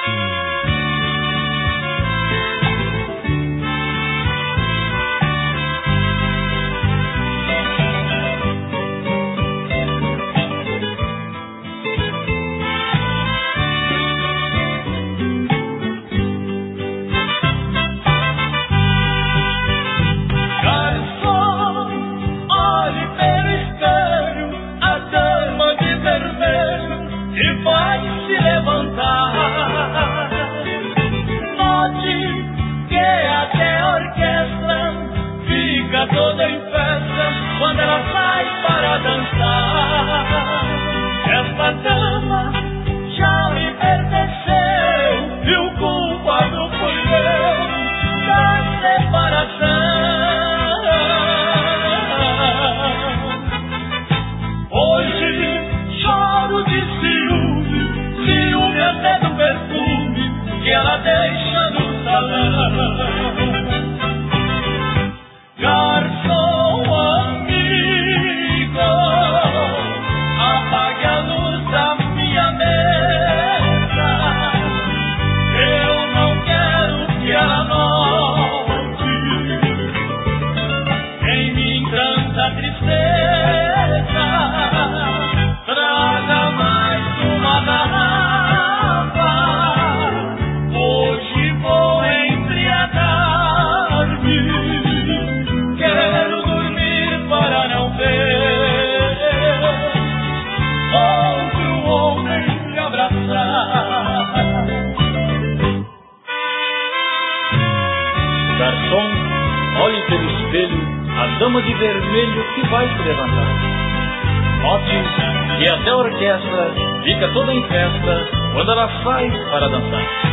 Toda em festa, quando ela sai para dançar. Esta dama já me pertenceu, e o culpado fui eu da separação. Hoje choro de ciúme, ciúme até do perfume que ela deixa no salão. Garçom amigo, apague a luz da minha mesa. Eu não quero que ela note em mim tanta tristeza. Traga mais uma garrafa, hoje vou embriagar-me. Quero dormir para não ver outro homem me abraçar. Garçom, olhe pelo espelho a dama de vermelho que vai se levantar. Note que até a orquestra fica toda em festa quando ela sai para dançar.